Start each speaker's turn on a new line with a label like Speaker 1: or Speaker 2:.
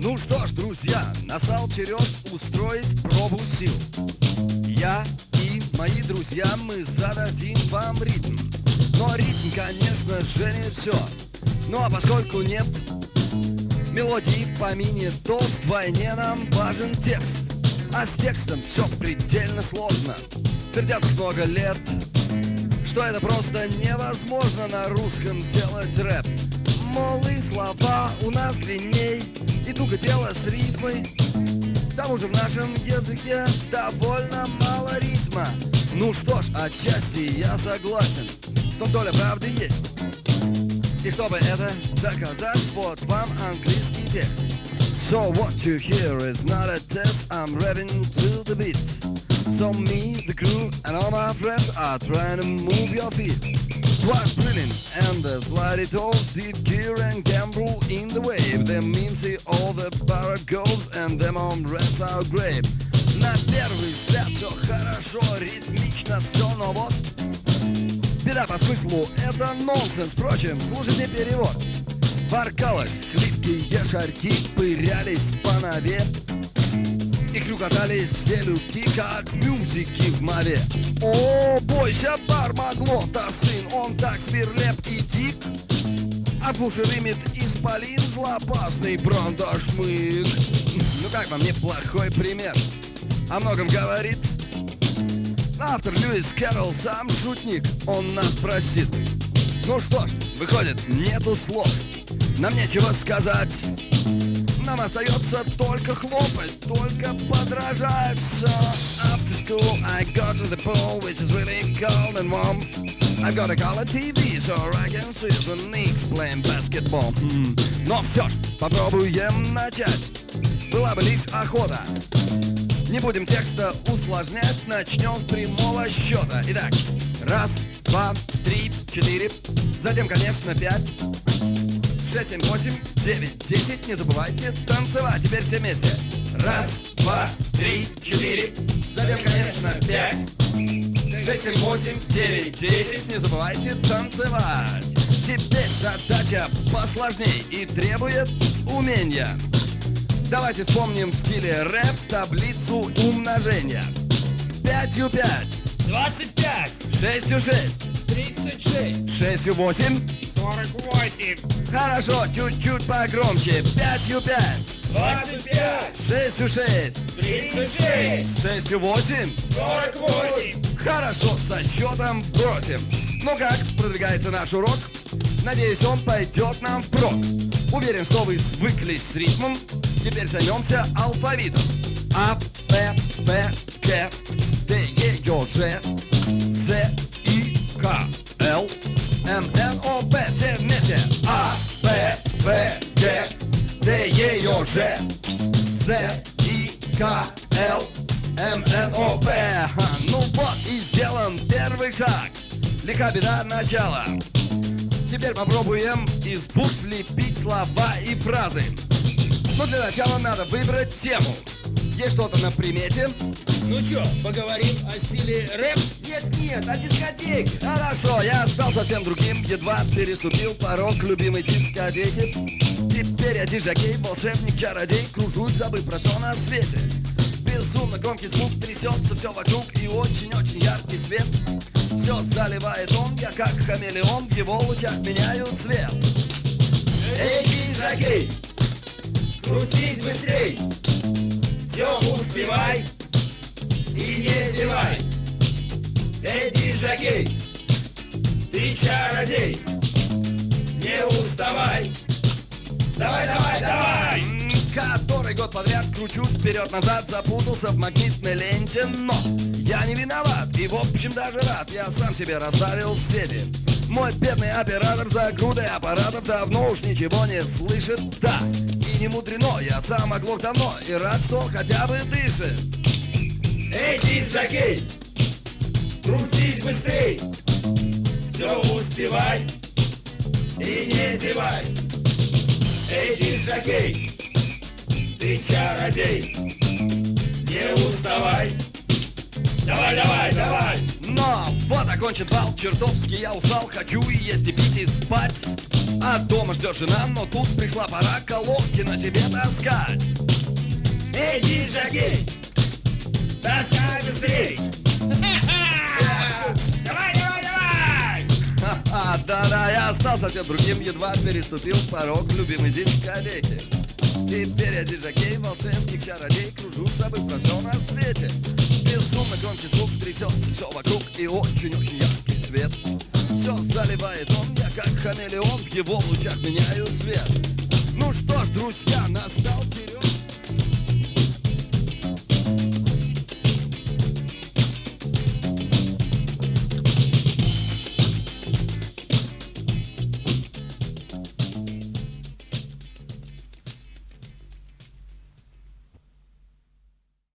Speaker 1: Ну что ж, друзья, настал черед устроить пробу сил. Я и мои друзья, мы зададим вам ритм. Но ритм, конечно же, не все. Ну а поскольку нет мелодии в помине, то вдвойне нам важен текст. А с текстом все предельно сложно. Твердят уж много лет, что это просто невозможно на русском делать рэп. Мол, и слова у нас длинней, и туго дело с рифмой. К тому же в нашем языке довольно мало ритма. Ну что ж, отчасти я согласен, что доля правды есть. И чтобы это доказать, вот вам английский текст. So what you hear is not a test, I'm rapping to the beat. So me, the crew, and all my friends are trying to move your feet. Was brilliant, and the slidey toes did gear and gamble in the wave. Them means see all the paragoes, and them on rats are great. На первый взгляд все хорошо, ритмично все, но вот беда по смыслу, это нонсенс. Впрочем, слушайте перевод. Воркалось, хлипкие шарки пырялись по нове и клюкотались селюки, как мюзики в мове. О, бойся, Бармаглота, сын, он так свирлеп и дик, а в уши рымет исполин злопастный брандашмык. Ну как вам неплохой пример? О многом говорит. Автор Льюис Кэрролл сам шутник, он нас простит. Ну что ж, выходит, нету слов, нам нечего сказать. Нам остается только хлопать, только подражать. So after school I go to the pool, which is really cold and warm. I've got a color TV, so I can see the Knicks playing basketball. Но все ж, попробуем начать, была бы лишь охота. Не будем текста усложнять, начнем с прямого счета. Итак, раз, два, три, четыре, затем, конечно, 5, 6, 7, 8, 9, 10. Не забывайте танцевать. Теперь все вместе. Раз, два, три, четыре, затем, конечно, 5, 6, 7, 8, 9, 10. Не забывайте танцевать. Теперь задача посложней и требует умения. Давайте вспомним в стиле рэп таблицу умножения. 5 5,
Speaker 2: 25,
Speaker 1: 6 6,
Speaker 2: 36,
Speaker 1: 6 8.
Speaker 2: 48,
Speaker 1: Хорошо, чуть-чуть погромче. 5 5,
Speaker 2: 25,
Speaker 1: 6 6,
Speaker 2: 36,
Speaker 1: 6 8.
Speaker 2: 48.
Speaker 1: Хорошо, со счетом бросим. Ну как, продвигается наш урок? Надеюсь, он пойдет нам впрок. Уверен, что вы свыклись с ритмом. Теперь займемся алфавитом. А, П, П, К, Д, Е, Ё, Ж, З, И, К, Л, М, Н, О, П. Все вместе. А, П, П, Г, Д, Е, Ё, Ж, З, И, К, Л, М, Н, О, П. Ну вот и сделан первый шаг. Лиха беда начала. Теперь попробуем из букв лепить слова и фразы. Но для начала надо выбрать тему. Есть что-то на примете?
Speaker 2: Ну чё, поговорим о стиле рэп?
Speaker 1: Нет, о дискотеке. Хорошо, я стал совсем другим. Едва переступил порог любимой дискотеки. Теперь я диджакей, волшебник, чародей. Кружусь, забыв про все на свете. Безумно громкий звук, трясется все вокруг. И очень-очень яркий свет. Все заливает он, я как хамелеон. В его лучах меняю цвет.
Speaker 2: Эй, диджакей, крутись быстрей, все успевай и не зевай. Эй, диджакей, ты чародей, не уставай. Давай, давай, давай.
Speaker 1: Который год подряд кручусь вперед-назад, запутался в магнитной ленте, но я не виноват и в общем даже рад. Я сам себе расставил сети. Мой бедный оператор за грудой аппаратов давно уж ничего не слышит, да. И не мудрено, я сам оглох давно и рад, что хотя бы дышит.
Speaker 2: Эй, диджакей, крутись быстрей, все успевай и не зевай. Эй, диджакей, ты чародей, не уставай. Давай, давай, давай.
Speaker 1: Но вот окончен бал, чертовски я устал, хочу и есть, и пить, и спать. А дома ждет жена, но тут пришла пора колонки на себе таскать.
Speaker 2: Эй, диджей, таскай быстрей. Давай, давай, давай.
Speaker 1: Ха-ха, да-да, я стал совсем другим, едва переступил порог любимой дискотеки. Теперь я диджей, волшебник, чародей, кружу, забыв про все на свете. Безумно громкий звук трясется все вокруг и очень-очень яркий свет. Все заливает он, я как хамелеон, в его лучах меняю цвет. Ну что ж, друзья, настал черед